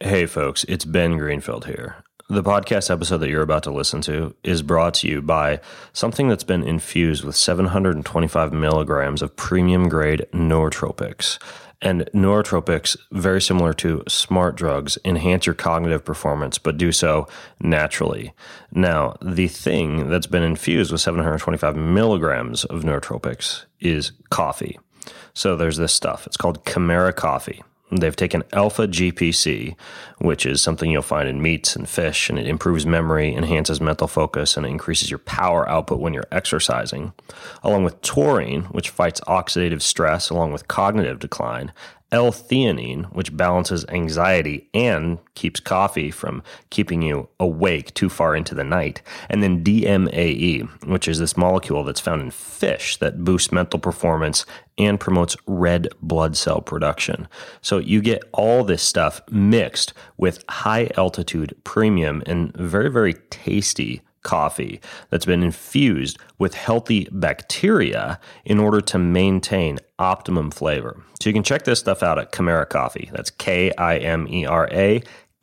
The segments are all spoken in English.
Hey folks, it's Ben Greenfield here. The podcast episode that you're about to listen to is brought to you by something that's been infused with 725 milligrams of premium grade nootropics. And nootropics, very similar to smart drugs, enhance your cognitive performance, but do so naturally. Now, the thing that's been infused with 725 milligrams of nootropics is coffee. So there's this stuff. It's called Chimera coffee. They've taken alpha GPC, which is something you'll find in meats and fish, and it improves memory, enhances mental focus, and it increases your power output when you're exercising, along with taurine, which fights oxidative stress along with cognitive decline, L-theanine, which balances anxiety and keeps coffee from keeping you awake too far into the night, and then DMAE, which is this molecule that's found in fish that boosts mental performance and promotes red blood cell production. So you get all this stuff mixed with high altitude premium and very, very tasty coffee that's been infused with healthy bacteria in order to maintain optimum flavor. So you can check this stuff out at Chimera Coffee. That's Kimera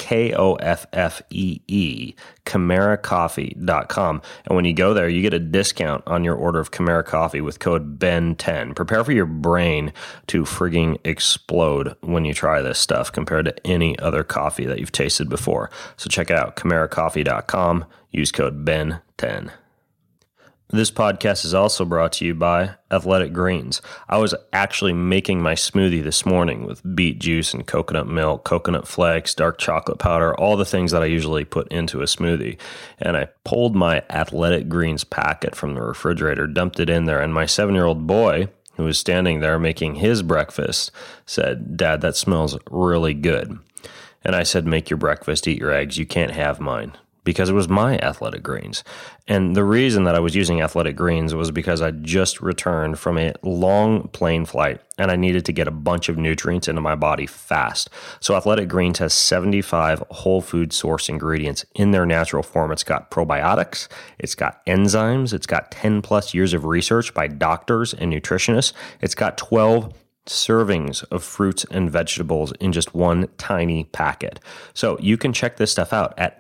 Koffee, ChimeraCoffee.com. And when you go there, you get a discount on your order of Chimera Coffee with code BEN10. Prepare for your brain to frigging explode when you try this stuff compared to any other coffee that you've tasted before. So check it out, ChimeraCoffee.com. Use code BEN10. This podcast is also brought to you by Athletic Greens. I was actually making my smoothie this morning with beet juice and coconut milk, coconut flakes, dark chocolate powder, all the things that I usually put into a smoothie. And I pulled my Athletic Greens packet from the refrigerator, dumped it in there, and my 7-year-old boy, who was standing there making his breakfast, said, "Dad, that smells really good." And I said, "Make your breakfast, eat your eggs. You can't have mine." Because it was my Athletic Greens. And the reason that I was using Athletic Greens was because I just returned from a long plane flight and I needed to get a bunch of nutrients into my body fast. So Athletic Greens has 75 whole food source ingredients in their natural form. It's got probiotics, it's got enzymes, it's got 10 plus years of research by doctors and nutritionists. It's got 12 servings of fruits and vegetables in just one tiny packet. So you can check this stuff out at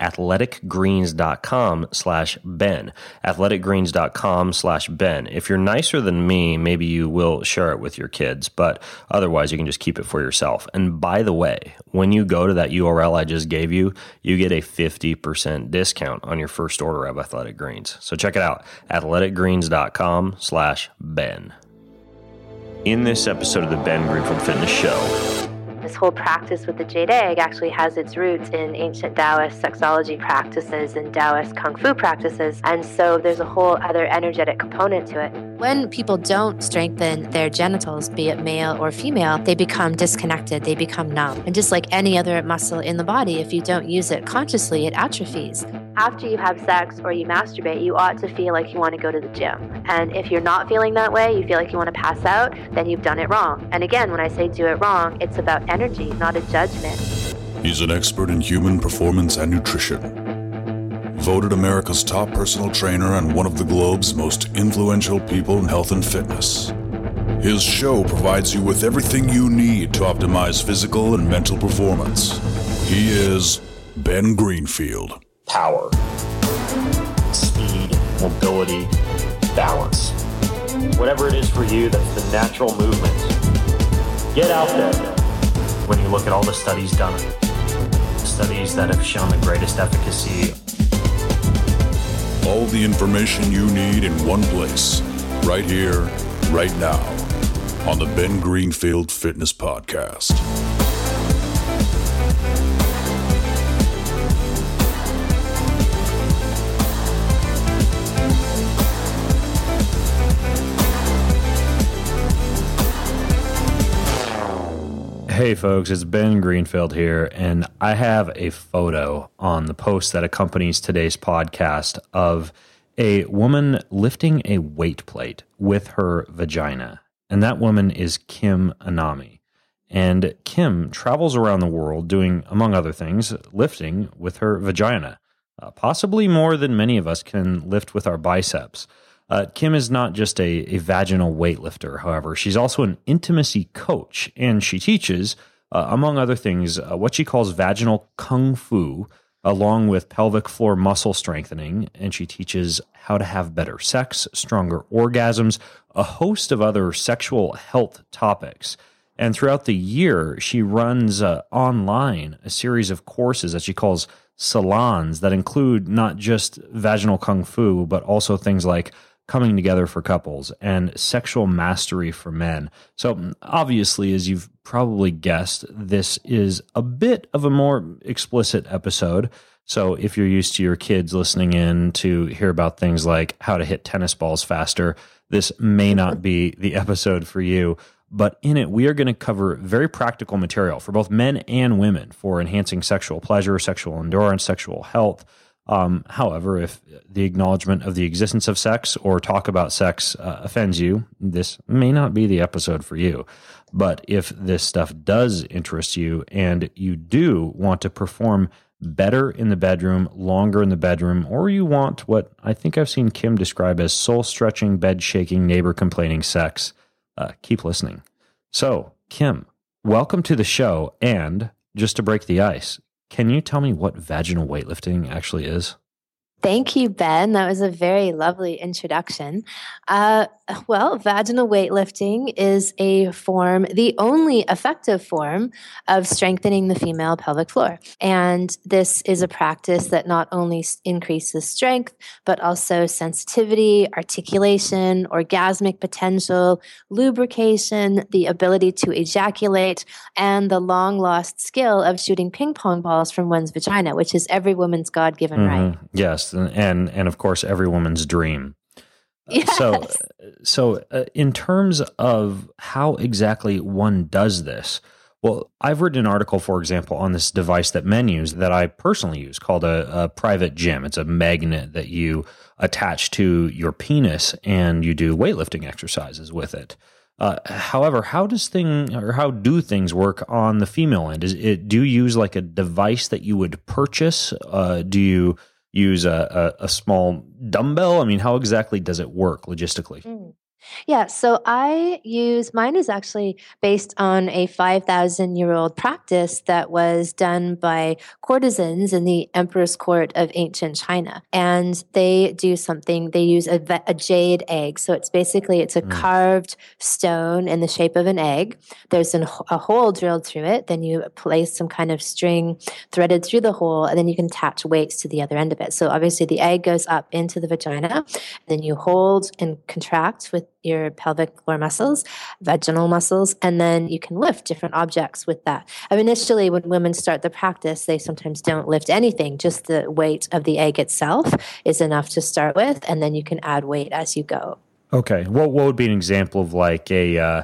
athleticgreens.com/Ben. athleticgreens.com/Ben. If you're nicer than me, maybe you will share it with your kids, but otherwise you can just keep it for yourself. And by the way, when you go to that URL I just gave you, you get a 50% discount on your first order of Athletic Greens. So check it out, athleticgreens.com/Ben. In this episode of the Ben Greenfield Fitness Show, this whole practice with the jade egg actually has its roots in ancient Taoist sexology practices and Taoist kung fu practices. And so there's a whole other energetic component to it. When people don't strengthen their genitals, be it male or female, they become disconnected, they become numb. And just like any other muscle in the body, if you don't use it consciously, it atrophies. After you have sex or you masturbate, you ought to feel like you want to go to the gym. And if you're not feeling that way, you feel like you want to pass out, then you've done it wrong. And again, when I say do it wrong, it's about energy, not a judgment. He's an expert in human performance and nutrition. Voted America's top personal trainer and one of the globe's most influential people in health and fitness. His show provides you with everything you need to optimize physical and mental performance. He is Ben Greenfield. power, speed, mobility, balance. Whatever it is for you, that's the natural movement. Get out there. When you look at all the studies done, studies that have shown the greatest efficacy. All the information you need in one place, right here, right now, on the Ben Greenfield Fitness Podcast. Hey folks, it's Ben Greenfield here, and I have a photo on the post that accompanies today's podcast of a woman lifting a weight plate with her vagina. And that woman is Kim Anami. And Kim travels around the world doing, among other things, lifting with her vagina. Possibly more than many of us can lift with our biceps. Kim is not just a vaginal weightlifter, however. She's also an intimacy coach, and she teaches among other things, what she calls vaginal kung fu, along with pelvic floor muscle strengthening. And she teaches how to have better sex, stronger orgasms, a host of other sexual health topics. And throughout the year, she runs online a series of courses that she calls salons that include not just vaginal kung fu, but also things like coming together for couples and sexual mastery for men. So obviously, as you've probably guessed, this is a bit of a more explicit episode. So if you're used to your kids listening in to hear about things like how to hit tennis balls faster, this may not be the episode for you. But in it, we are going to cover very practical material for both men and women for enhancing sexual pleasure, sexual endurance, sexual health. However, if the acknowledgement of the existence of sex or talk about sex offends you, this may not be the episode for you. But if this stuff does interest you and you do want to perform better in the bedroom, longer in the bedroom, or you want what I think I've seen Kim describe as soul-stretching, bed-shaking, neighbor-complaining sex, keep listening. So, Kim, welcome to the show. And just to break the ice, can you tell me what vaginal weightlifting actually is? Thank you, Ben. That was a very lovely introduction. Well, vaginal weightlifting is a form, the only effective form of strengthening the female pelvic floor. And this is a practice that not only increases strength, but also sensitivity, articulation, orgasmic potential, lubrication, the ability to ejaculate, and the long lost skill of shooting ping pong balls from one's vagina, which is every woman's God-given right. Yes. And of course, every woman's dream. Yes. So in terms of how exactly one does this, well, I've written an article, for example, on this device that men use that I personally use called a private gym. It's a magnet that you attach to your penis and you do weightlifting exercises with it. However, how do things work on the female end? Do you use like a device that you would purchase? Do you use a small dumbbell? I mean, how exactly does it work logistically? Yeah, so mine is actually based on a 5,000-year-old practice that was done by courtesans in the emperor's court of ancient China. And they use a jade egg. So it's a carved stone in the shape of an egg. There's a hole drilled through it. Then you place some kind of string threaded through the hole, and then you can attach weights to the other end of it. So obviously the egg goes up into the vagina, then you hold and contract with your pelvic floor muscles, vaginal muscles, and then you can lift different objects with that. Initially, when women start the practice, they sometimes don't lift anything. Just the weight of the egg itself is enough to start with, and then you can add weight as you go. Okay. What would be an example of like a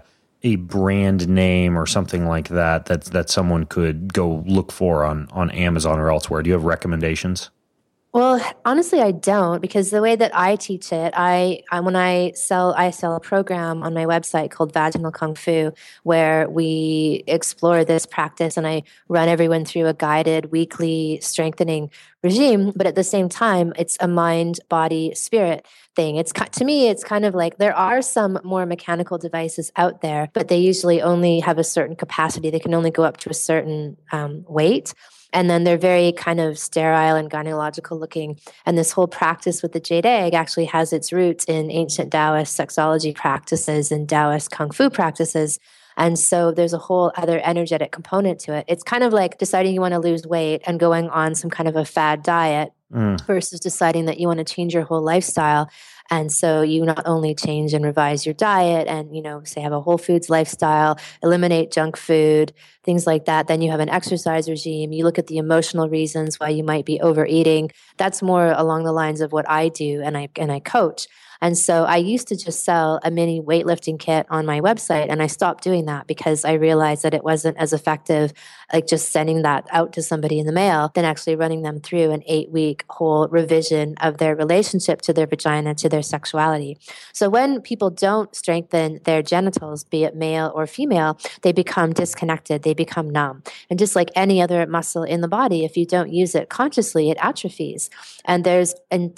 brand name or something like that someone could go look for on Amazon or elsewhere? Do you have recommendations? Well, honestly, I don't, because the way that I teach it, I sell a program on my website called Vaginal Kung Fu, where we explore this practice, and I run everyone through a guided weekly strengthening regime. But at the same time, it's a mind, body, spirit thing. To me, it's kind of like there are some more mechanical devices out there, but they usually only have a certain capacity. They can only go up to a certain weight. And then they're very kind of sterile and gynecological looking. And this whole practice with the jade egg actually has its roots in ancient Taoist sexology practices and Taoist Kung Fu practices. And so there's a whole other energetic component to it. It's kind of like deciding you want to lose weight and going on some kind of a fad diet versus deciding that you want to change your whole lifestyle. And so you not only change and revise your diet and, say have a whole foods lifestyle, eliminate junk food, things like that. Then you have an exercise regime. You look at the emotional reasons why you might be overeating. That's more along the lines of what I do and I coach. And so I used to just sell a mini weightlifting kit on my website, and I stopped doing that because I realized that it wasn't as effective, like just sending that out to somebody in the mail, than actually running them through an 8-week whole revision of their relationship to their vagina, to their sexuality. So when people don't strengthen their genitals, be it male or female, they become disconnected, they become numb. And just like any other muscle in the body, if you don't use it consciously, it atrophies. And there's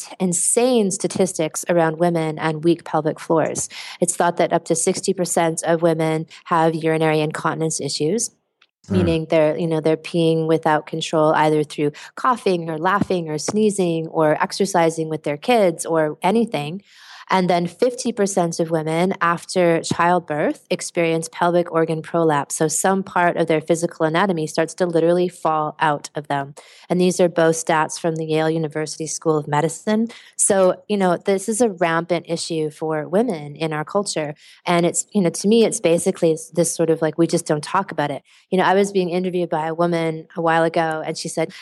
insane statistics around women and weak pelvic floors. It's thought that up to 60% of women have urinary incontinence issues. meaning they're peeing without control, either through coughing or laughing or sneezing or exercising with their kids or anything. And then 50% of women after childbirth experience pelvic organ prolapse. So some part of their physical anatomy starts to literally fall out of them. And these are both stats from the Yale University School of Medicine. So, this is a rampant issue for women in our culture. And it's, to me, it's basically this sort of like, we just don't talk about it. I was being interviewed by a woman a while ago, and she said,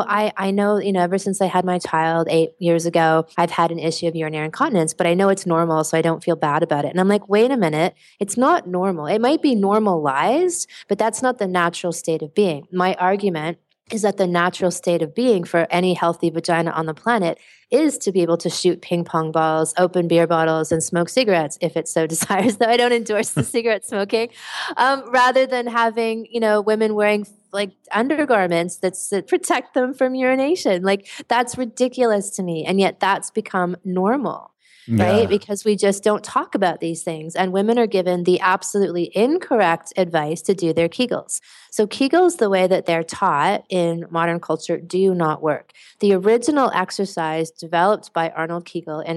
I know, ever since I had my child 8 years ago, I've had an issue of urinary incontinence, but I know it's normal, so I don't feel bad about it. And I'm like, wait a minute, it's not normal. It might be normalized, but that's not the natural state of being. My argument is that the natural state of being for any healthy vagina on the planet is to be able to shoot ping pong balls, open beer bottles, and smoke cigarettes if it so desires, though I don't endorse the cigarette smoking, rather than having, women wearing like undergarments that protect them from urination. Like, that's ridiculous to me. And yet that's become normal. Right? Because we just don't talk about these things. And women are given the absolutely incorrect advice to do their Kegels. So Kegels, the way that they're taught in modern culture, do not work. The original exercise developed by Arnold Kegel in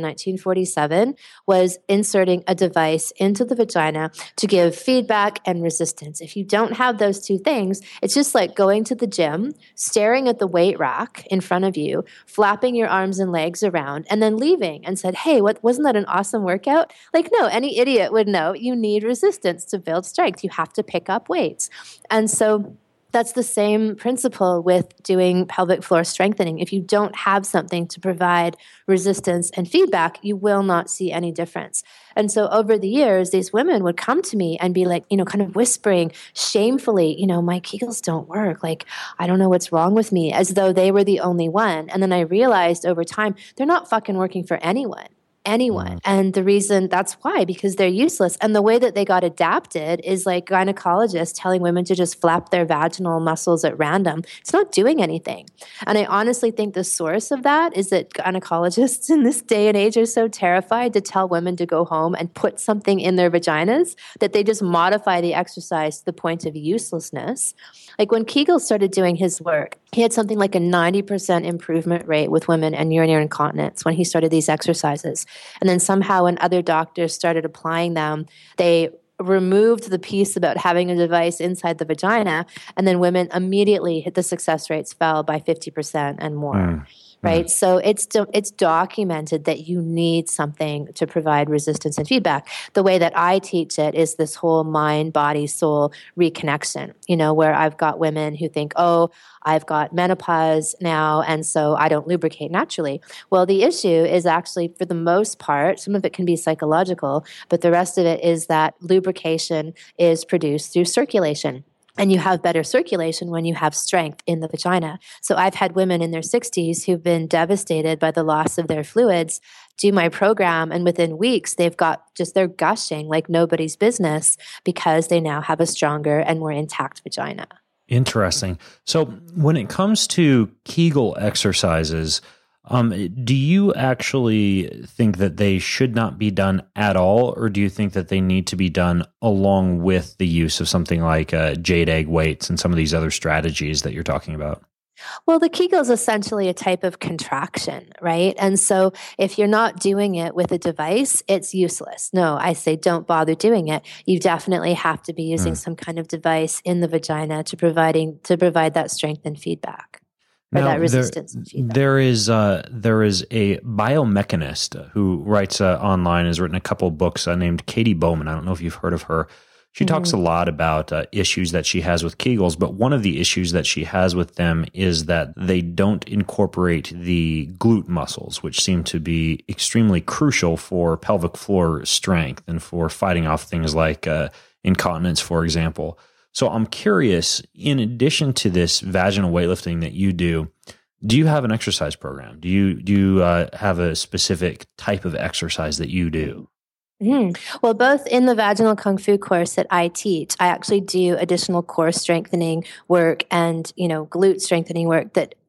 1947 was inserting a device into the vagina to give feedback and resistance. If you don't have those two things, it's just like going to the gym, staring at the weight rack in front of you, flapping your arms and legs around, and then leaving and said, hey, wasn't that an awesome workout? Like, no, any idiot would know you need resistance to build strength. You have to pick up weights. And so that's the same principle with doing pelvic floor strengthening. If you don't have something to provide resistance and feedback, you will not see any difference. And so over the years, these women would come to me and be like, kind of whispering shamefully, my Kegels don't work. Like, I don't know what's wrong with me, as though they were the only one. And then I realized over time, they're not fucking working for anyone. And the reason that's why, because they're useless. And the way that they got adapted is like gynecologists telling women to just flap their vaginal muscles at random. It's not doing anything. And I honestly think the source of that is that gynecologists in this day and age are so terrified to tell women to go home and put something in their vaginas that they just modify the exercise to the point of uselessness. Like when Kegel started doing his work, he had something like a 90% improvement rate with women and urinary incontinence when he started these exercises. And then somehow when other doctors started applying them, they removed the piece about having a device inside the vagina, and then women immediately, the success rates fell by 50% and more. Right? So it's documented that you need something to provide resistance and feedback. The way that I teach it is this whole mind, body, soul reconnection, where I've got women who think, oh, I've got menopause now, and so I don't lubricate naturally. Well, the issue is actually, for the most part, some of it can be psychological, but the rest of it is that lubrication is produced through circulation. And you have better circulation when you have strength in the vagina. So I've had women in their 60s who've been devastated by the loss of their fluids do my program, and within weeks, they're gushing like nobody's business because they now have a stronger and more intact vagina. Interesting. So when it comes to Kegel exercises, do you actually think that they should not be done at all, or do you think that they need to be done along with the use of something like jade egg weights and some of these other strategies that you're talking about? Well, the Kegel is essentially a type of contraction, right? And so if you're not doing it with a device, it's useless. No, I say don't bother doing it. You definitely have to be using some kind of device in the vagina to provide that strength and feedback. Now, that resistance and feedback. There is a biomechanist who writes online, has written a couple of books named Katie Bowman. I don't know if you've heard of her. She talks a lot about issues that she has with Kegels, but one of the issues that she has with them is that they don't incorporate the glute muscles, which seem to be extremely crucial for pelvic floor strength and for fighting off things like incontinence, for example. So I'm curious, in addition to this vaginal weightlifting that you do you have an exercise program? Do you have a specific type of exercise that you do? Well, both in the vaginal kung fu course that I teach, I actually do additional core strengthening work and, glute strengthening work that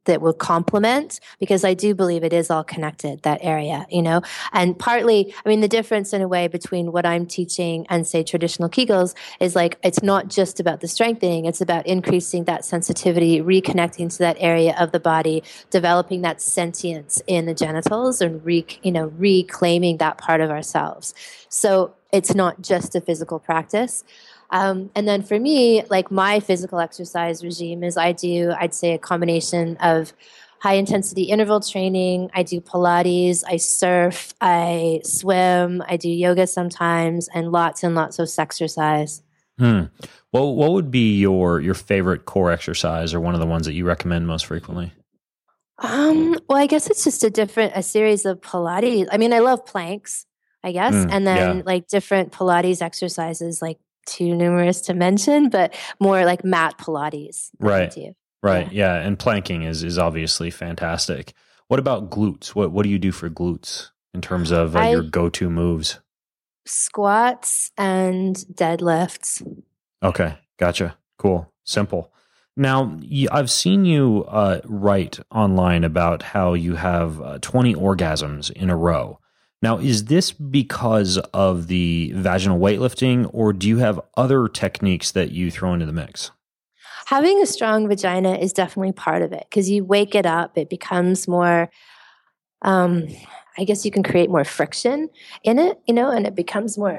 that will complement, because I do believe it is all connected, that area, and partly, I mean, the difference in a way between what I'm teaching and say traditional Kegels is like, it's not just about the strengthening, it's about increasing that sensitivity, reconnecting to that area of the body, developing that sentience in the genitals, and reclaiming that part of ourselves. So it's not just a physical practice. And then for me, like my physical exercise regime is I'd say a combination of high intensity interval training. I do Pilates, I surf, I swim, I do yoga sometimes, and lots of sexercise. Well, what would be your favorite core exercise, or one of the ones that you recommend most frequently? Well, I guess it's just a series of Pilates. I mean, I love planks, I guess, and then like different Pilates exercises, like too numerous to mention, but more like mat Pilates. Right. Yeah. And planking is obviously fantastic. What about glutes? What do you do for glutes in terms of your go-to moves? Squats and deadlifts. Okay. Gotcha. Cool. Simple. Now, I've seen you write online about how you have 20 orgasms in a row. Now, is this because of the vaginal weightlifting, or do you have other techniques that you throw into the mix? Having a strong vagina is definitely part of it, because you wake it up, it becomes more, I guess you can create more friction in it, and it becomes more,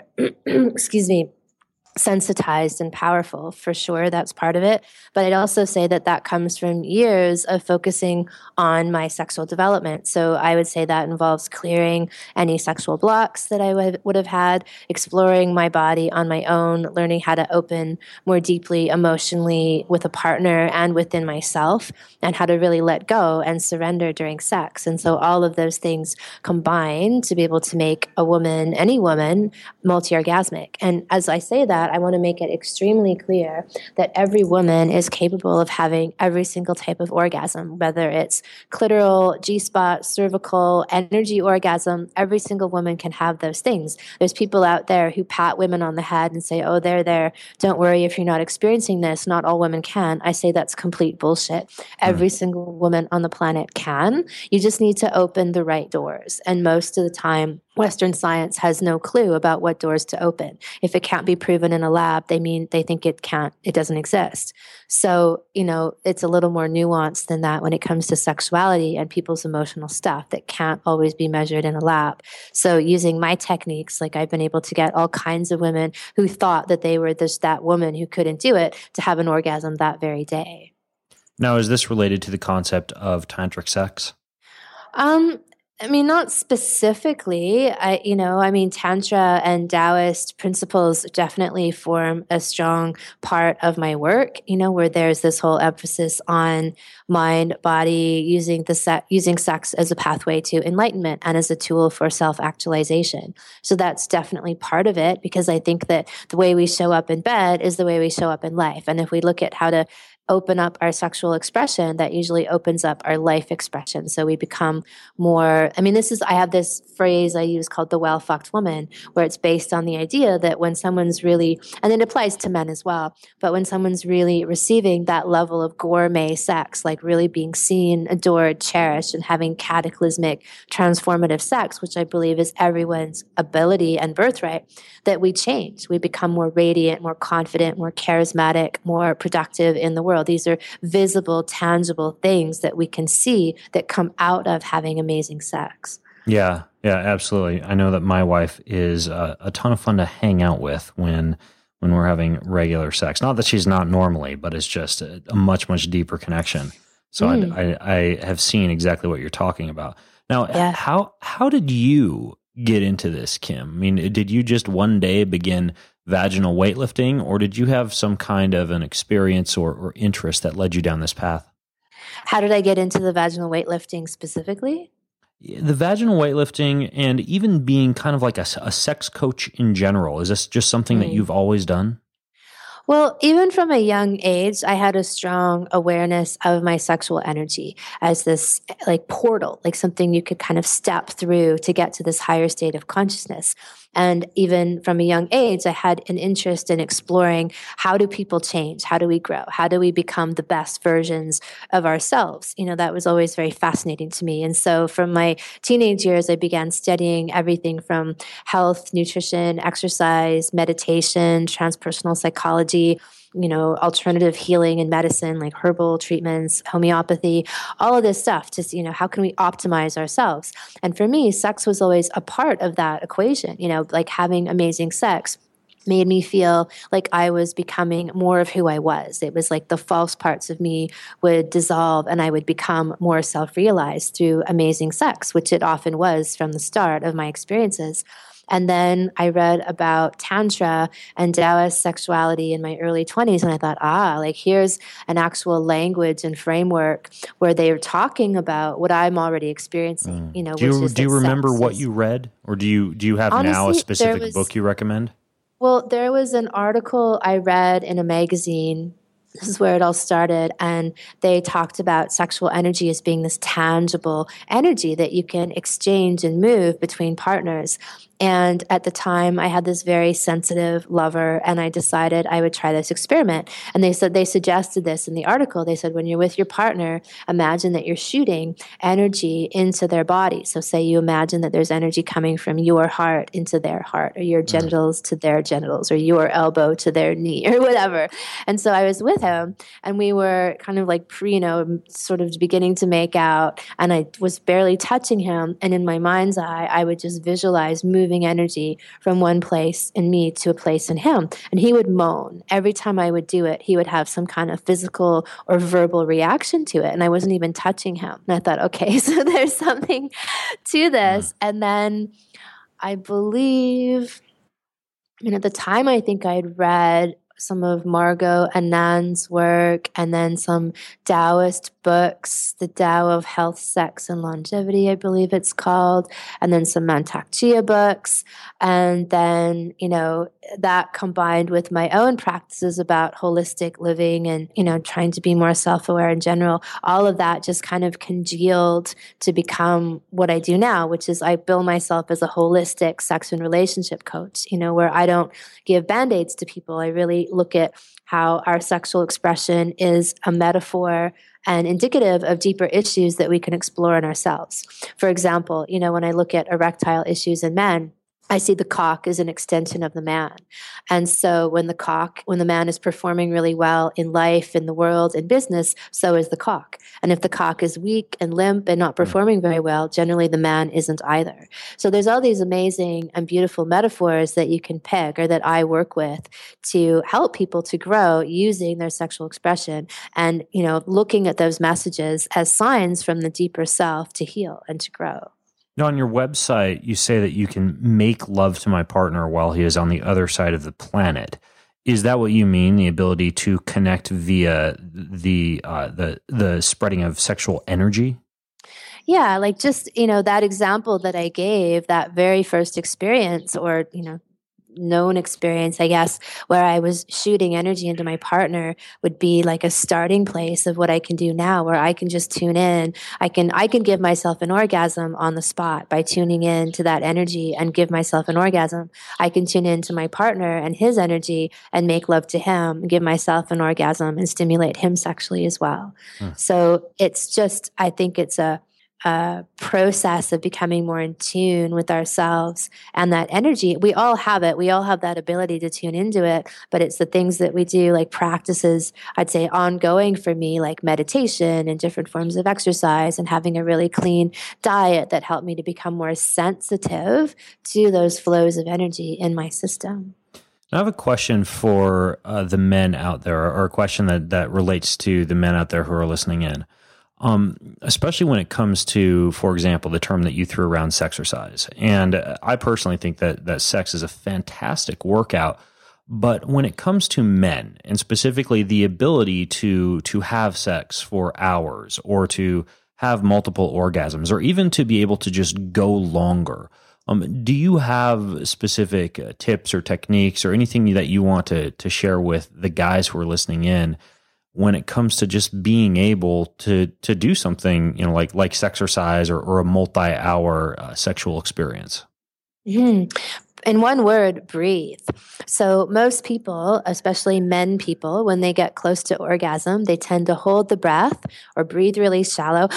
sensitized and powerful, for sure. That's part of it. But I'd also say that comes from years of focusing on my sexual development. So I would say that involves clearing any sexual blocks that I would have had, exploring my body on my own, learning how to open more deeply emotionally with a partner and within myself, and how to really let go and surrender during sex. And so all of those things combine to be able to make a woman, any woman, multi-orgasmic. And as I say that, I want to make it extremely clear that every woman is capable of having every single type of orgasm, whether it's clitoral, G-spot, cervical, energy orgasm. Every single woman can have those things. There's people out there who pat women on the head and say, oh, they're there. Don't worry if you're not experiencing this. Not all women can. I say that's complete bullshit. Every single woman on the planet can. You just need to open the right doors. And most of the time, Western science has no clue about what doors to open. If it can't be proven in a lab, they think it doesn't exist. So, it's a little more nuanced than that when it comes to sexuality and people's emotional stuff that can't always be measured in a lab. So using my techniques, like I've been able to get all kinds of women who thought that they were just that woman who couldn't do it to have an orgasm that very day. Now, is this related to the concept of tantric sex? I mean, not specifically. Tantra and Taoist principles definitely form a strong part of my work, where there's this whole emphasis on mind, body, using sex as a pathway to enlightenment and as a tool for self-actualization. So that's definitely part of it, because I think that the way we show up in bed is the way we show up in life. And if we look at how to open up our sexual expression, that usually opens up our life expression. So we become more, I have this phrase I use called the well-fucked woman, where it's based on the idea that when someone's really, and it applies to men as well, but when someone's really receiving that level of gourmet sex, like really being seen, adored, cherished, and having cataclysmic, transformative sex, which I believe is everyone's ability and birthright, that we change. We become more radiant, more confident, more charismatic, more productive in the world. These are visible, tangible things that we can see that come out of having amazing sex. Yeah, absolutely. I know that my wife is a ton of fun to hang out with when we're having regular sex. Not that she's not normally, but it's just a much, much deeper connection. So I have seen exactly what you're talking about. Now, how did you get into this, Kim? I mean, did you just one day begin vaginal weightlifting, or did you have some kind of an experience or interest that led you down this path? How did I get into the vaginal weightlifting specifically? The vaginal weightlifting, and even being kind of like a sex coach in general. Is this just something that you've always done? Well, even from a young age, I had a strong awareness of my sexual energy as this like portal, like something you could kind of step through to get to this higher state of consciousness. And even from a young age, I had an interest in exploring how do people change? How do we grow? How do we become the best versions of ourselves? That was always very fascinating to me. And so from my teenage years, I began studying everything from health, nutrition, exercise, meditation, transpersonal psychology, alternative healing and medicine like herbal treatments, homeopathy, all of this stuff. Just, how can we optimize ourselves? And for me, sex was always a part of that equation, like having amazing sex made me feel like I was becoming more of who I was. It was like the false parts of me would dissolve and I would become more self-realized through amazing sex, which it often was from the start of my experiences. And then I read about Tantra and Taoist sexuality in my early 20s. And I thought, like here's an actual language and framework where they are talking about what I'm already experiencing. Do you remember what you read? Or do you have honestly, now a specific book you recommend? Well, there was an article I read in a magazine. This is where it all started. And they talked about sexual energy as being this tangible energy that you can exchange and move between partners. And at the time, I had this very sensitive lover, and I decided I would try this experiment. And they suggested this in the article. They said, when you're with your partner, imagine that you're shooting energy into their body. So say you imagine that there's energy coming from your heart into their heart, or your genitals to their genitals, or your elbow to their knee, or whatever. And so I was with him, and we were kind of like sort of beginning to make out, and I was barely touching him. And in my mind's eye, I would just visualize moving energy from one place in me to a place in him. And he would moan. Every time I would do it, he would have some kind of physical or verbal reaction to it. And I wasn't even touching him. And I thought, okay, so there's something to this. And then I believe, at the time, I think I'd read some of Margot Anand's work, and then some Taoist books, the Tao of Health, Sex, and Longevity, I believe it's called, and then some Mantak Chia books. And then, that combined with my own practices about holistic living and, trying to be more self-aware in general, all of that just kind of congealed to become what I do now, which is I bill myself as a holistic sex and relationship coach, where I don't give Band-Aids to people. I really look at how our sexual expression is a metaphor and indicative of deeper issues that we can explore in ourselves. For example, when I look at erectile issues in men, I see the cock as an extension of the man. And so when the man is performing really well in life, in the world, in business, so is the cock. And if the cock is weak and limp and not performing very well, generally the man isn't either. So there's all these amazing and beautiful metaphors that you can pick, or that I work with, to help people to grow using their sexual expression and, looking at those messages as signs from the deeper self to heal and to grow. Now, on your website, you say that you can make love to my partner while he is on the other side of the planet. Is that what you mean? The ability to connect via the spreading of sexual energy? Yeah, like just, that example that I gave, that very first experience, or, known experience, I guess, where I was shooting energy into my partner, would be like a starting place of what I can do now, where I can just tune in. I can give myself an orgasm on the spot by tuning in to that energy and give myself an orgasm. I can tune in to my partner and his energy and make love to him, and give myself an orgasm and stimulate him sexually as well. So it's just, I think it's a process of becoming more in tune with ourselves and that energy. We all have it. We all have that ability to tune into it, but it's the things that we do, like practices, I'd say ongoing for me, like meditation and different forms of exercise and having a really clean diet that helped me to become more sensitive to those flows of energy in my system. I have a question for the men out there, or a question that relates to the men out there who are listening in. Especially when it comes to, for example, the term that you threw around, sexercise. And I personally think that sex is a fantastic workout. But when it comes to men, and specifically the ability to have sex for hours, or to have multiple orgasms, or even to be able to just go longer, Do you have specific tips or techniques or anything that you want to share with the guys who are listening in when it comes to just being able to do something, like sexercise or a multi-hour sexual experience? Mm-hmm. In one word, breathe. So most people, especially men people, when they get close to orgasm, they tend to hold the breath or breathe really shallow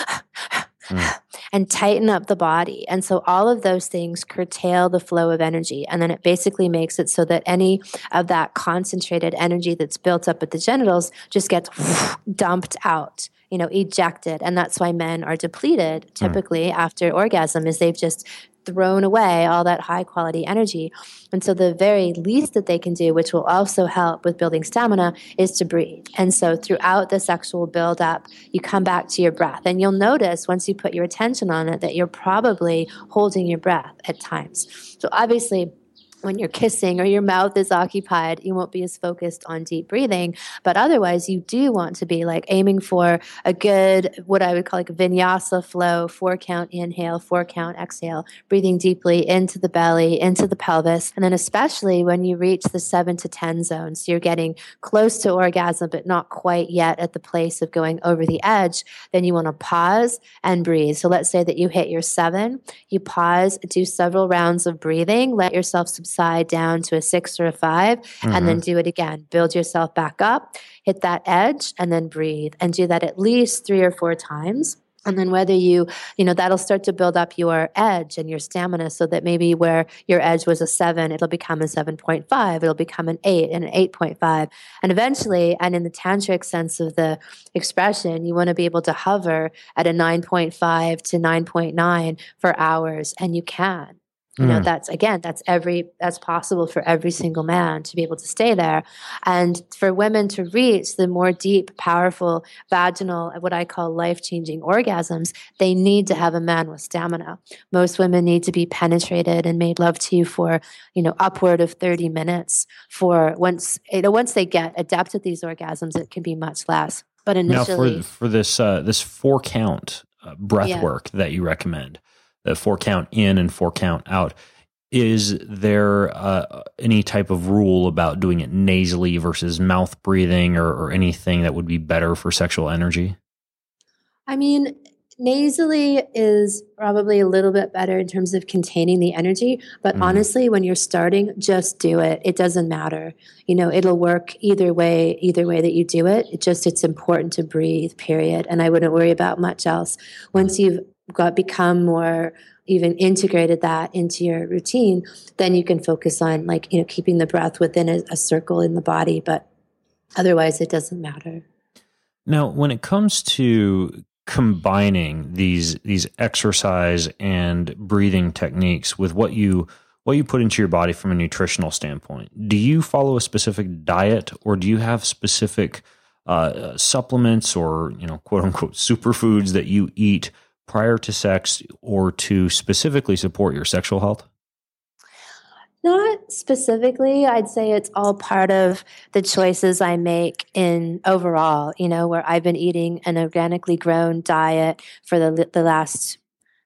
and tighten up the body. And so all of those things curtail the flow of energy. And then it basically makes it so that any of that concentrated energy that's built up at the genitals just gets dumped out, ejected. And that's why men are depleted typically after orgasm, is they've just thrown away all that high quality energy. And so the very least that they can do, which will also help with building stamina, is to breathe. And so throughout the sexual buildup, you come back to your breath. And you'll notice once you put your attention on it that you're probably holding your breath at times. So obviously, when you're kissing or your mouth is occupied, you won't be as focused on deep breathing. But otherwise, you do want to be aiming for a good, what I would call a vinyasa flow, 4-count inhale, 4-count exhale, breathing deeply into the belly, into the pelvis. And then especially when you reach the 7 to 10 zone, so you're getting close to orgasm, but not quite yet at the place of going over the edge, then you want to pause and breathe. So let's say that you hit your 7, you pause, do several rounds of breathing, let yourself subside down to a 6 or a 5, and then do it again. Build yourself back up, hit that edge, and then breathe. And do that at least 3 or 4 times. And then whether that'll start to build up your edge and your stamina, so that maybe where your edge was a 7, it'll become a 7.5, it'll become an 8 and an 8.5. And eventually, and in the tantric sense of the expression, you want to be able to hover at a 9.5 to 9.9 for hours, and you can. That's possible for every single man to be able to stay there. And for women to reach the more deep, powerful, vaginal, what I call life-changing orgasms, they need to have a man with stamina. Most women need to be penetrated and made love to for, upward of 30 minutes. For once they get adept at these orgasms, it can be much less. But initially, now for this 4-count breath work that you recommend, the 4-count in and 4-count out, is there any type of rule about doing it nasally versus mouth breathing or anything that would be better for sexual energy? I mean, nasally is probably a little bit better in terms of containing the energy. But honestly, when you're starting, just do it. It doesn't matter. It'll work either way that you do it. It's important to breathe, period. And I wouldn't worry about much else. Once you've become more even integrated that into your routine, then you can focus on keeping the breath within a circle in the body. But otherwise, it doesn't matter. Now, when it comes to combining these exercise and breathing techniques with what you put into your body from a nutritional standpoint, do you follow a specific diet, or do you have specific supplements or quote unquote superfoods that you eat prior to sex or to specifically support your sexual health? Not specifically. I'd say it's all part of the choices I make in overall, where I've been eating an organically grown diet for the last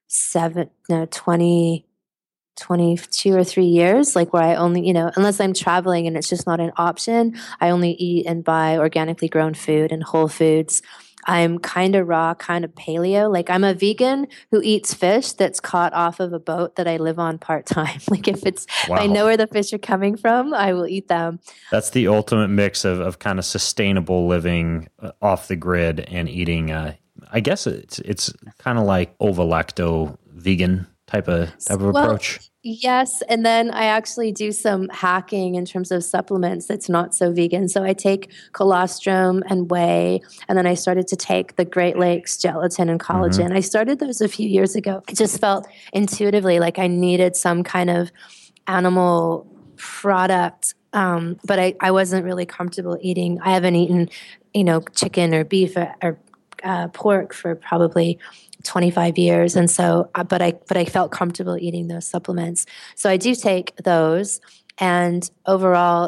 22 or 3 years, where I only, unless I'm traveling and it's just not an option, I only eat and buy organically grown food and whole foods. I'm kind of raw, kind of paleo. I'm a vegan who eats fish that's caught off of a boat that I live on part-time. If I know where the fish are coming from, I will eat them. That's the ultimate mix of kind of sustainable living off the grid and eating. I guess it's kind of like ovo-lacto vegan type of approach. Yes, and then I actually do some hacking in terms of supplements that's not so vegan. So I take colostrum and whey, and then I started to take the Great Lakes gelatin and collagen. I started those a few years ago. It just felt intuitively like I needed some kind of animal product, but I wasn't really comfortable eating. I haven't eaten, chicken or beef or pork for probably 25 years. And so, but I felt comfortable eating those supplements. So I do take those. And overall,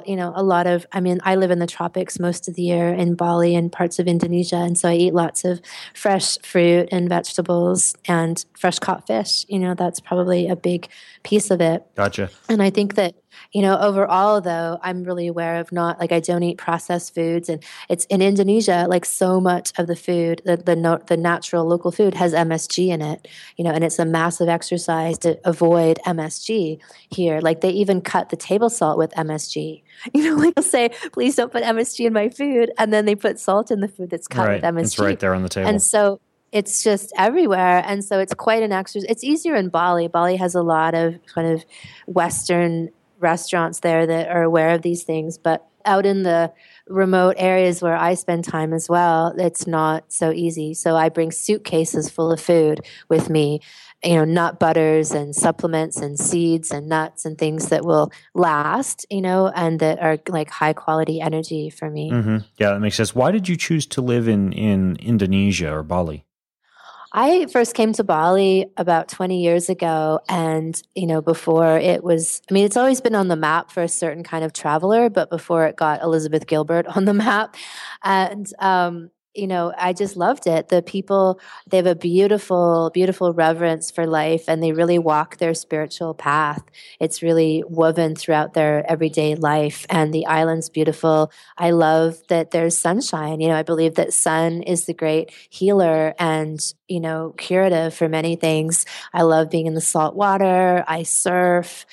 I live in the tropics most of the year in Bali and parts of Indonesia. And so I eat lots of fresh fruit and vegetables and fresh caught fish. That's probably a big piece of it. Gotcha. And I think that, overall, though, I'm really aware of I don't eat processed foods. And it's in Indonesia, so much of the food, the natural local food has MSG in it, and it's a massive exercise to avoid MSG here. They even cut the table salt with MSG. They'll say, please don't put MSG in my food. And then they put salt in the food that's cut with MSG. It's right there on the table. And so it's just everywhere. And so it's quite an exercise. It's easier in Bali. Bali has a lot of kind of Western restaurants there that are aware of these things. But out in the remote areas where I spend time as well, it's not so easy. So I bring suitcases full of food with me, nut butters and supplements and seeds and nuts and things that will last, and that are high quality energy for me. Mm-hmm. Yeah, that makes sense. Why did you choose to live in Indonesia or Bali? I first came to Bali about 20 years ago, and, before it's always been on the map for a certain kind of traveler, but before it got Elizabeth Gilbert on the map. And, I just loved it. The people, they have a beautiful, beautiful reverence for life, and they really walk their spiritual path. It's really woven throughout their everyday life, and the island's beautiful. I love that there's sunshine. I believe that sun is the great healer and, curative for many things. I love being in the salt water. I surf.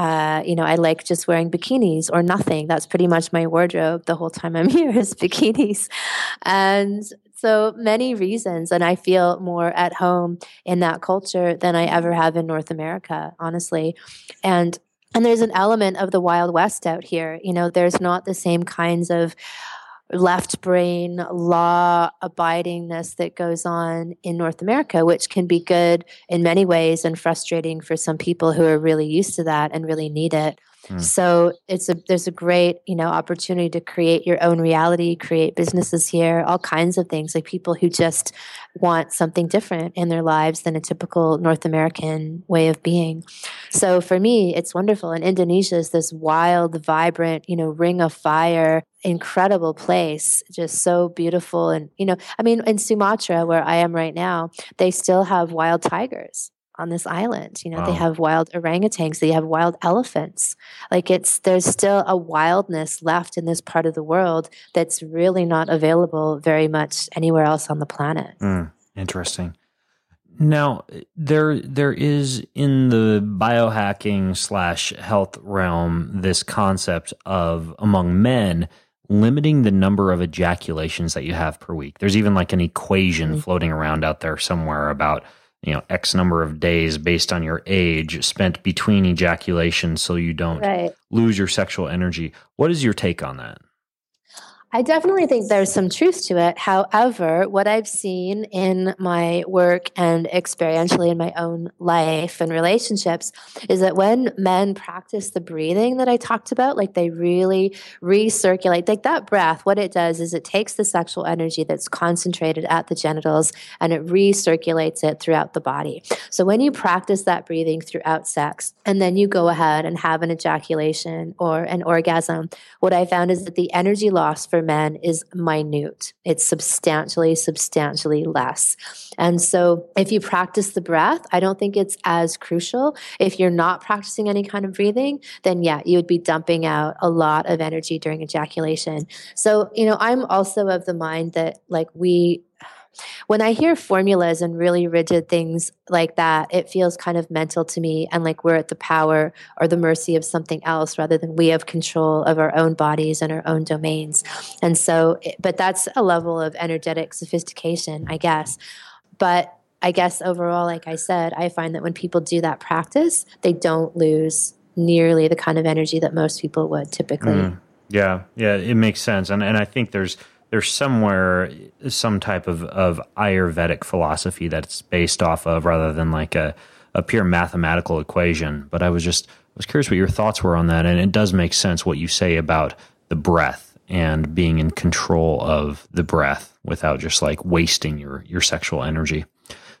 I like just wearing bikinis or nothing. That's pretty much my wardrobe the whole time I'm here is bikinis. And so many reasons. And I feel more at home in that culture than I ever have in North America, honestly. And there's an element of the Wild West out here. There's not the same kinds of left brain law abidingness that goes on in North America, which can be good in many ways and frustrating for some people who are really used to that and really need it. So there's a great, opportunity to create your own reality, create businesses here, all kinds of things, people who just want something different in their lives than a typical North American way of being. So for me, it's wonderful. And Indonesia is this wild, vibrant, ring of fire, incredible place, just so beautiful. And, in Sumatra, where I am right now, they still have wild tigers on this island. Wow. They have wild orangutans, they have wild elephants. There's still a wildness left in this part of the world that's really not available very much anywhere else on the planet. Interesting. Now, there is in the biohacking / health realm this concept of, among men, limiting the number of ejaculations that you have per week. There's even an equation floating around out there somewhere about X number of days based on your age spent between ejaculations so you don't lose your sexual energy. What is your take on that? I definitely think there's some truth to it. However, what I've seen in my work and experientially in my own life and relationships is that when men practice the breathing that I talked about, they really recirculate, that breath, what it does is it takes the sexual energy that's concentrated at the genitals and it recirculates it throughout the body. So when you practice that breathing throughout sex and then you go ahead and have an ejaculation or an orgasm, what I found is that the energy loss for men is minute. It's substantially less. And so if you practice the breath, I don't think it's as crucial. If you're not practicing any kind of breathing, then you would be dumping out a lot of energy during ejaculation. So, I'm also of the mind that when I hear formulas and really rigid things like that, it feels kind of mental to me and we're at the power or the mercy of something else rather than we have control of our own bodies and our own domains. And so, but that's a level of energetic sophistication, I guess. But I guess overall, like I said, I find that when people do that practice, they don't lose nearly the kind of energy that most people would typically. Yeah, it makes sense. And I think there's somewhere some type of Ayurvedic philosophy that's based off of rather than a pure mathematical equation. But I was curious what your thoughts were on that. And it does make sense what you say about the breath and being in control of the breath without just wasting your sexual energy.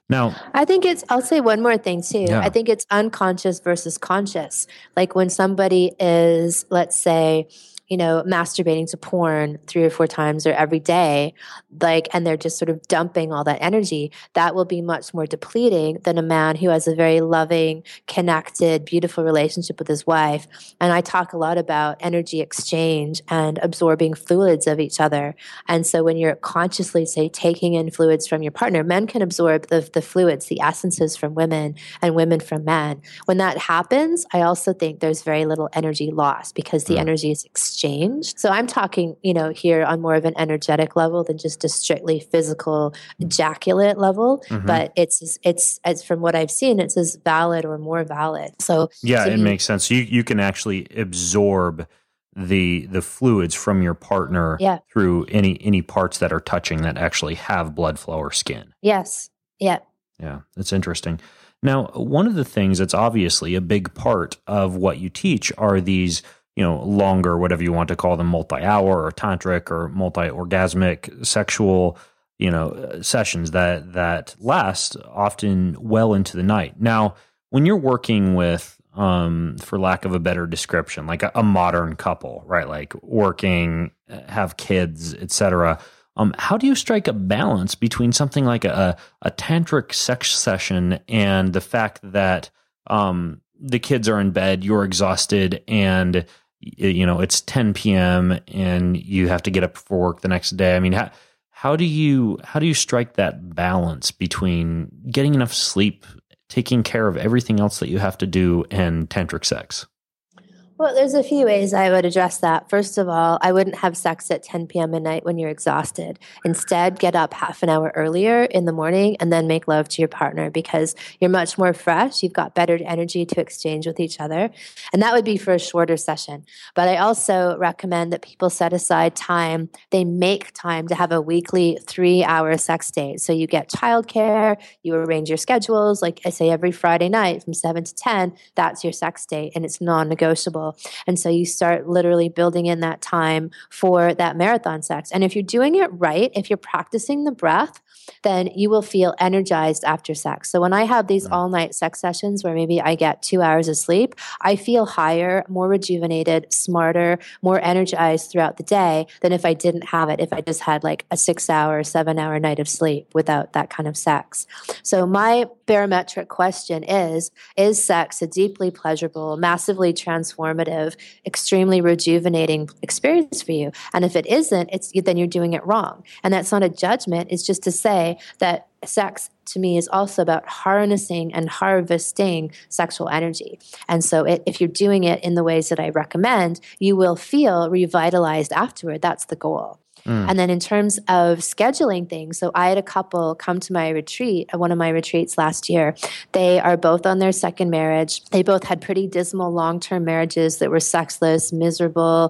Now, I think I'll say one more thing too. Yeah. I think it's unconscious versus conscious. Like when somebody is, let's say, masturbating to porn 3 or 4 times or every day, and they're just sort of dumping all that energy, that will be much more depleting than a man who has a very loving, connected, beautiful relationship with his wife. And I talk a lot about energy exchange and absorbing fluids of each other. And so when you're consciously, say, taking in fluids from your partner, men can absorb the fluids, the essences from women and women from men. When that happens, I also think there's very little energy lost because the energy is exchanged. So I'm talking, here on more of an energetic level than just a strictly physical ejaculate level. But it's from what I've seen, it's as valid or more valid. So it makes sense. You can actually absorb the fluids from your partner through any parts that are touching that actually have blood flow or skin. Yes. Yeah. Yeah, that's interesting. Now, one of the things that's obviously a big part of what you teach are these longer, whatever you want to call them, multi-hour or tantric or multi-orgasmic sexual, sessions that last often well into the night. Now, when you're working with, for lack of a better description, like a modern couple, right? Like working, have kids, etc. How do you strike a balance between something like a tantric sex session and the fact that the kids are in bed, you're exhausted, and it's 10 p.m. and you have to get up for work the next day? I mean, how do you strike that balance between getting enough sleep, taking care of everything else that you have to do, and tantric sex? Well, there's a few ways I would address that. First of all, I wouldn't have sex at 10 p.m. at night when you're exhausted. Instead, get up half an hour earlier in the morning and then make love to your partner because you're much more fresh. You've got better energy to exchange with each other. And that would be for a shorter session. But I also recommend that people set aside time. They make time to have a weekly 3-hour sex date. So you get childcare, you arrange your schedules. Like I say, every Friday night from 7 to 10, that's your sex date and it's non-negotiable. And so you start literally building in that time for that marathon sex. And if you're doing it right, if you're practicing the breath, then you will feel energized after sex. So when I have these all-night sex sessions where maybe I get 2 hours of sleep, I feel higher, more rejuvenated, smarter, more energized throughout the day than if I didn't have it, if I just had like a 6-hour, 7-hour night of sleep without that kind of sex. So my barometric question is sex a deeply pleasurable, massively transformative, extremely rejuvenating experience for you? And if it isn't, then you're doing it wrong. And that's not a judgment. It's just to say that sex to me is also about harnessing and harvesting sexual energy. And so if you're doing it in the ways that I recommend, you will feel revitalized afterward. That's the goal. And then in terms of scheduling things, so I had a couple come to my retreat, one of my retreats last year. They are both on their second marriage. They both had pretty dismal long-term marriages that were sexless, miserable,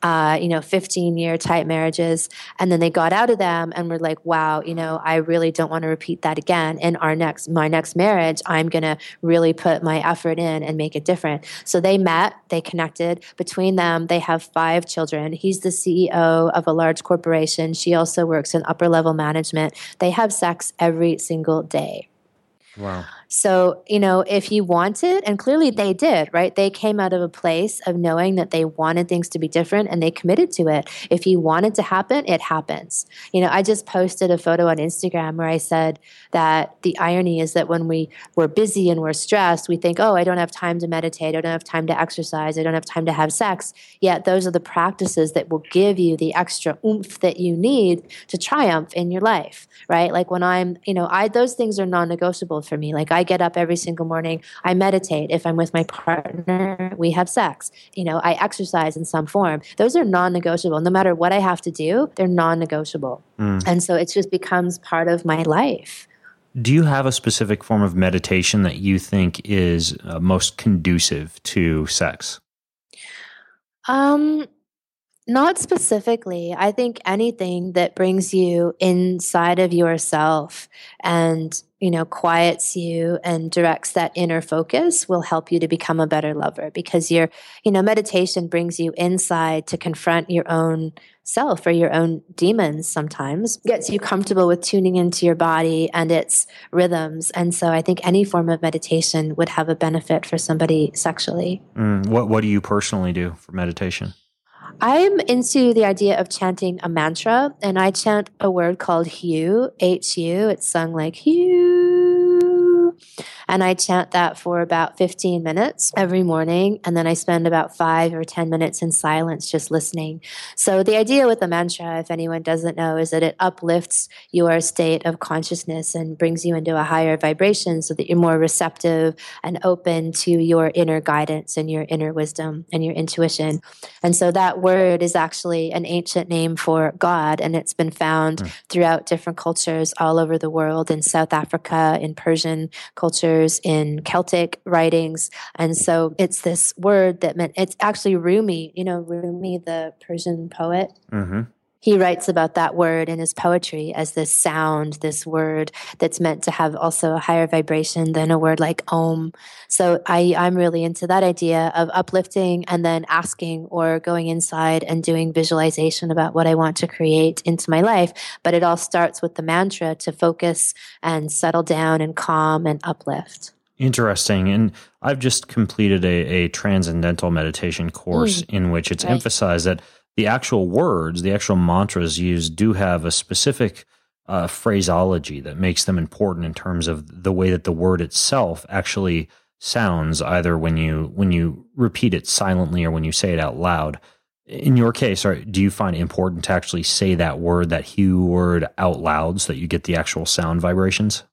15-year type marriages. And then they got out of them and were like, wow, I really don't want to repeat that again. In my next marriage, I'm going to really put my effort in and make it different. So they met, they connected. Between them, they have 5 children. He's the CEO of a large corporation. She also works in upper level management. They have sex every single day. Wow. So, if you wanted, and clearly they did, right? They came out of a place of knowing that they wanted things to be different and they committed to it. If you want it to happen, it happens. I just posted a photo on Instagram where I said that the irony is that when we're busy and we're stressed, we think, oh, I don't have time to meditate. I don't have time to exercise. I don't have time to have sex. Yet those are the practices that will give you the extra oomph that you need to triumph in your life, right? Like when those things are non-negotiable for me. Like I get up every single morning, I meditate. If I'm with my partner, we have sex. I exercise in some form. Those are non-negotiable. No matter what I have to do, they're non-negotiable. And so it just becomes part of my life. Do you have a specific form of meditation that you think is most conducive to sex? Not specifically. I think anything that brings you inside of yourself and, quiets you and directs that inner focus will help you to become a better lover because meditation brings you inside to confront your own self or your own demons sometimes, gets you comfortable with tuning into your body and its rhythms. And so I think any form of meditation would have a benefit for somebody sexually. What do you personally do for meditation? I'm into the idea of chanting a mantra, and I chant a word called HU, H-U. It's sung like HU. And I chant that for about 15 minutes every morning. And then I spend about 5 or 10 minutes in silence just listening. So the idea with the mantra, if anyone doesn't know, is that it uplifts your state of consciousness and brings you into a higher vibration so that you're more receptive and open to your inner guidance and your inner wisdom and your intuition. And so that word is actually an ancient name for God, and it's been found throughout different cultures all over the world, in South Africa, in Persian cultures, in Celtic writings. And so it's this word that meant, it's actually Rumi, Rumi, the Persian poet. Mm-hmm. He writes about that word in his poetry as this sound, this word that's meant to have also a higher vibration than a word like Om. So I'm really into that idea of uplifting and then asking or going inside and doing visualization about what I want to create into my life. But it all starts with the mantra to focus and settle down and calm and uplift. Interesting. And I've just completed a transcendental meditation course in which it's emphasized that the actual words, the actual mantras used do have a specific phraseology that makes them important in terms of the way that the word itself actually sounds, either when you repeat it silently or when you say it out loud. In your case, do you find it important to actually say that word, that HU word, out loud so that you get the actual sound vibrations?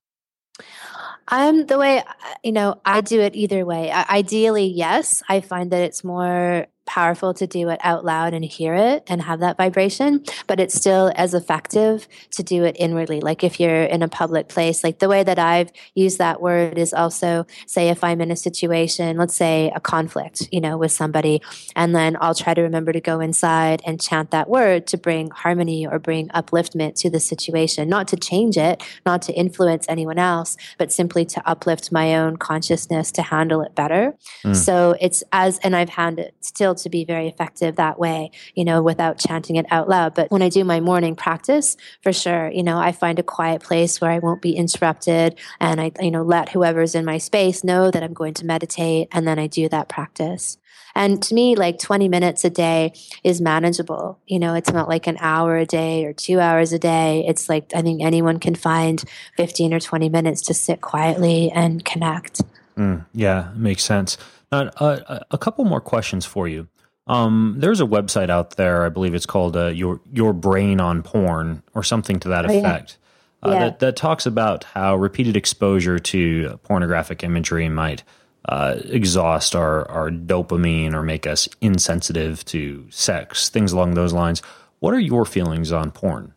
The way, I do it either way. Ideally, yes. I find that it's more powerful to do it out loud and hear it and have that vibration, but it's still as effective to do it inwardly. Like if you're in a public place, like the way that I've used that word is also, say, if I'm in a situation, let's say a conflict, with somebody, and then I'll try to remember to go inside and chant that word to bring harmony or bring upliftment to the situation, not to change it, not to influence anyone else, but simply to uplift my own consciousness to handle it better. So and I've found it still to be very effective that way, without chanting it out loud. But when I do my morning practice, for sure, I find a quiet place where I won't be interrupted, and I, let whoever's in my space know that I'm going to meditate, and then I do that practice. And to me, like 20 minutes a day is manageable. It's not like an hour a day or 2 hours a day. It's like, I think anyone can find 15 or 20 minutes to sit quietly and connect. Yeah, makes sense. A couple more questions for you. There's a website out there, I believe it's called Your Brain on Porn or something to that effect. That talks about how repeated exposure to pornographic imagery might exhaust our dopamine or make us insensitive to sex, things along those lines. What are your feelings on porn?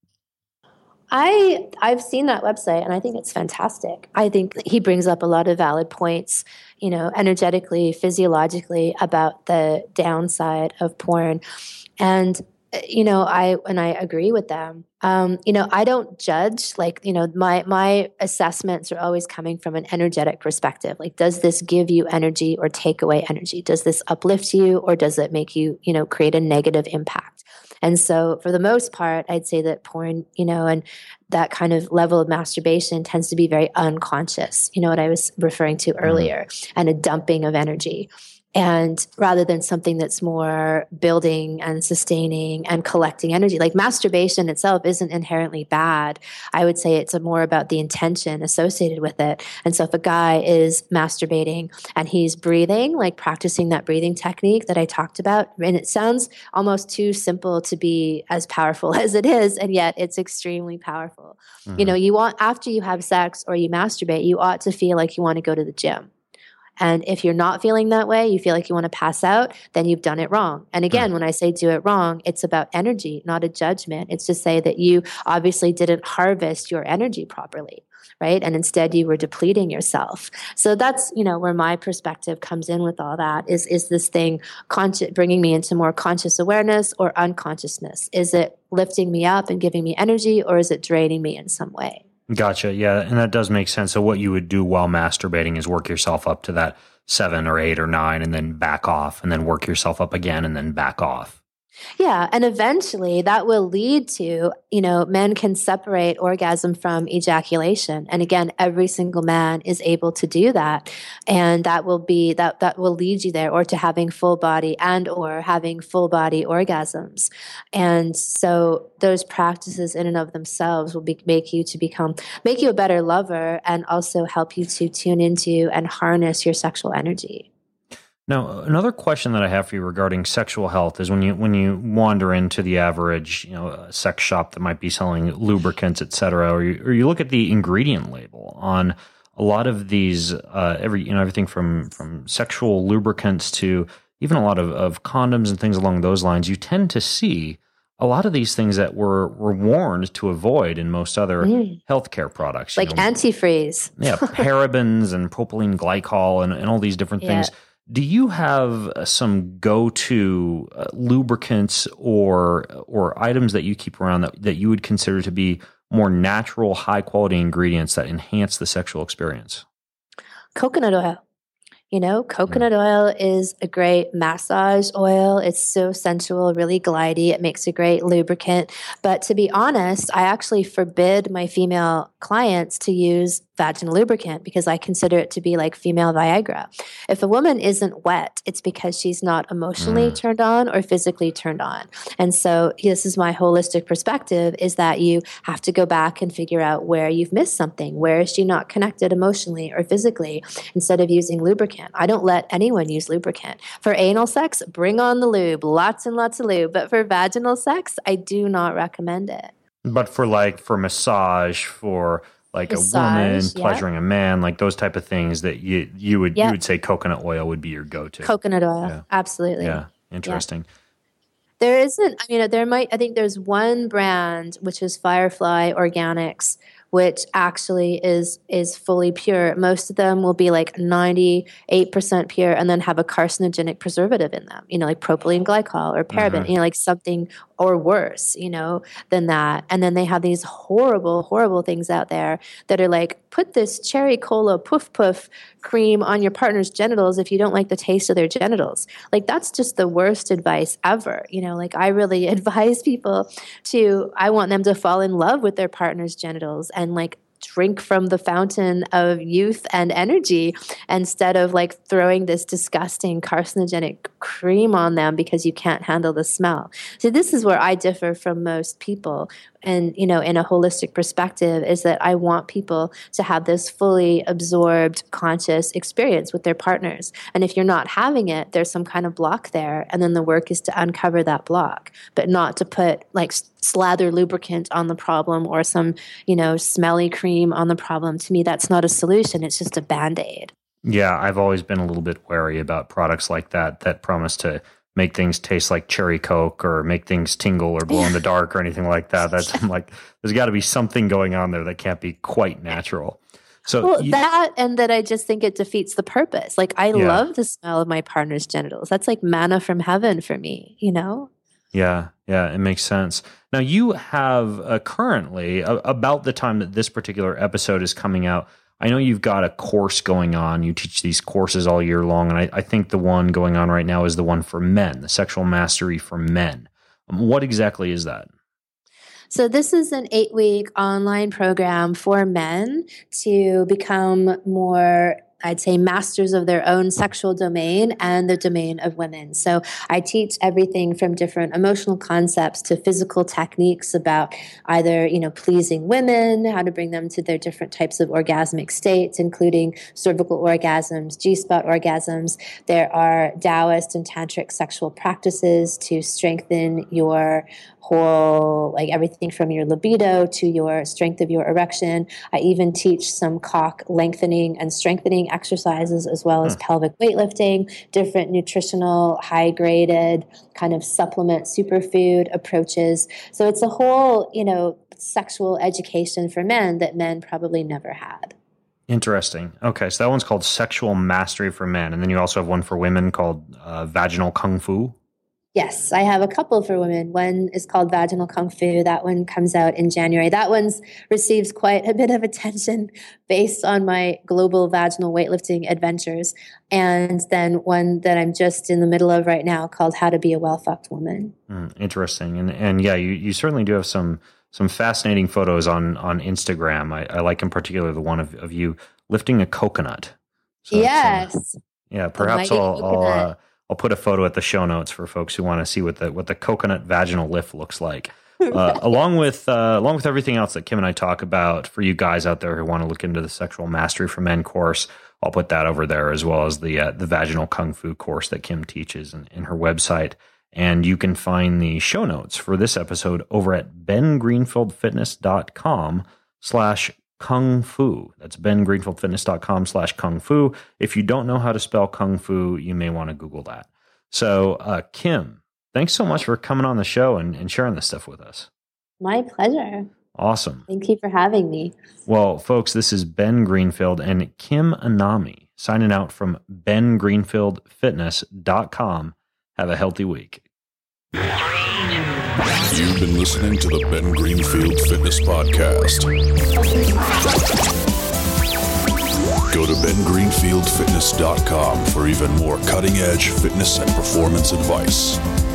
I've seen that website and I think it's fantastic. I think he brings up a lot of valid points, energetically, physiologically about the downside of porn. And, I agree with them. I don't judge, my assessments are always coming from an energetic perspective. Like, does this give you energy or take away energy? Does this uplift you or does it make you, create a negative impact? And so for the most part, I'd say that porn, and that kind of level of masturbation tends to be very unconscious, what I was referring to earlier, and a dumping of energy. And rather than something that's more building and sustaining and collecting energy, like masturbation itself isn't inherently bad. I would say it's more about the intention associated with it. And so if a guy is masturbating and he's breathing, like practicing that breathing technique that I talked about, and it sounds almost too simple to be as powerful as it is, and yet it's extremely powerful. You want, after you have sex or you masturbate, you ought to feel like you want to go to the gym. And if you're not feeling that way, you feel like you want to pass out, then you've done it wrong. And again, when I say do it wrong, it's about energy, not a judgment. It's to say that you obviously didn't harvest your energy properly. right? And instead you were depleting yourself. So that's, where my perspective comes in with all that is this thing bringing me into more conscious awareness or unconsciousness? Is it lifting me up and giving me energy, or is it draining me in some way? Gotcha. Yeah. And that does make sense. So what you would do while masturbating is work yourself up to that 7 or 8 or 9 and then back off, and then work yourself up again and then back off. Yeah. And eventually that will lead to, men can separate orgasm from ejaculation. And again, every single man is able to do that. And that will lead you there, or to having full body or having full body orgasms. And so those practices in and of themselves will make you a better lover, and also help you to tune into and harness your sexual energy. Now, another question that I have for you regarding sexual health is when you wander into the average, sex shop that might be selling lubricants, et cetera, or you look at the ingredient label on a lot of these, everything from sexual lubricants to even a lot of condoms and things along those lines, you tend to see a lot of these things that we're warned to avoid in most other healthcare products. Like antifreeze. Yeah, parabens and propylene glycol and all these different things. Do you have some go-to lubricants or items that you keep around that you would consider to be more natural, high-quality ingredients that enhance the sexual experience? Coconut oil. Coconut oil is a great massage oil. It's so sensual, really glidey. It makes a great lubricant. But to be honest, I actually forbid my female clients to use vaginal lubricant because I consider it to be like female Viagra. If a woman isn't wet, it's because she's not emotionally turned on or physically turned on. And so this is my holistic perspective, is that you have to go back and figure out where you've missed something. Where is she not connected emotionally or physically, instead of using lubricant? I don't let anyone use lubricant. For anal sex, bring on the lube, lots and lots of lube. But for vaginal sex, I do not recommend it. But for massage, for a woman pleasuring a man, like those type of things that you would say coconut oil would be your go-to. Coconut oil, absolutely. Yeah, interesting. Yeah. There isn't. I think there's one brand, which is Firefly Organics, which actually is fully pure. Most of them will be like 98% pure and then have a carcinogenic preservative in them, like propylene glycol or paraben, like something or worse, than that. And then they have these horrible, horrible things out there that are like, put this cherry cola poof poof cream on your partner's genitals if you don't like the taste of their genitals. Like, that's just the worst advice ever. I really advise people I want them to fall in love with their partner's genitals and drink from the fountain of youth and energy instead of throwing this disgusting carcinogenic cream on them because you can't handle the smell. So this is where I differ from most people. And, in a holistic perspective, is that I want people to have this fully absorbed, conscious experience with their partners. And if you're not having it, there's some kind of block there. And then the work is to uncover that block, but not to put slather lubricant on the problem or some, smelly cream on the problem. To me, that's not a solution. It's just a Band-Aid. Yeah, I've always been a little bit wary about products like that promise to make things taste like cherry Coke or make things tingle or glow in the dark or anything like that. I'm like, there's got to be something going on there that can't be quite natural. So that I just think it defeats the purpose. I love the smell of my partner's genitals. That's like manna from heaven for me, Yeah, it makes sense. Now, you have currently, about the time that this particular episode is coming out, I know you've got a course going on. You teach these courses all year long, and I think the one going on right now is the one for men, the Sexual Mastery for Men. What exactly is that? So this is an 8-week online program for men to become more, I'd say, masters of their own sexual domain and the domain of women. So I teach everything from different emotional concepts to physical techniques about either, pleasing women, how to bring them to their different types of orgasmic states, including cervical orgasms, G-spot orgasms. There are Taoist and tantric sexual practices to strengthen your whole, like everything from your libido to your strength of your erection. I even teach some cock lengthening and strengthening exercises, as well as pelvic weightlifting, different nutritional, high-graded kind of supplement superfood approaches. So it's a whole, sexual education for men that men probably never had. Interesting. Okay, so that one's called Sexual Mastery for Men. And then you also have one for women called Vaginal Kung Fu. Yes, I have a couple for women. One is called Vaginal Kung Fu. That one comes out in January. That one receives quite a bit of attention based on my global vaginal weightlifting adventures. And then one that I'm just in the middle of right now called How to Be a Well-Fucked Woman. Interesting. And yeah, you certainly do have some fascinating photos on Instagram. I like in particular the one of you lifting a coconut. So yes. Yeah, perhaps I'll put a photo at the show notes for folks who want to see what the coconut vaginal lift looks like. Along with everything else that Kim and I talk about, for you guys out there who want to look into the Sexual Mastery for Men course, I'll put that over there, as well as the Vaginal Kung Fu course that Kim teaches in her website. And you can find the show notes for this episode over at bengreenfieldfitness.com/Kung Fu. That's bengreenfieldfitness.com/Kung Fu. If you don't know how to spell Kung Fu, you may want to Google that. So, Kim, thanks so much for coming on the show and sharing this stuff with us. My pleasure. Awesome. Thank you for having me. Well, folks, this is Ben Greenfield and Kim Anami signing out from bengreenfieldfitness.com. Have a healthy week. You've been listening to the Ben Greenfield Fitness Podcast. Go to bengreenfieldfitness.com for even more cutting-edge fitness and performance advice.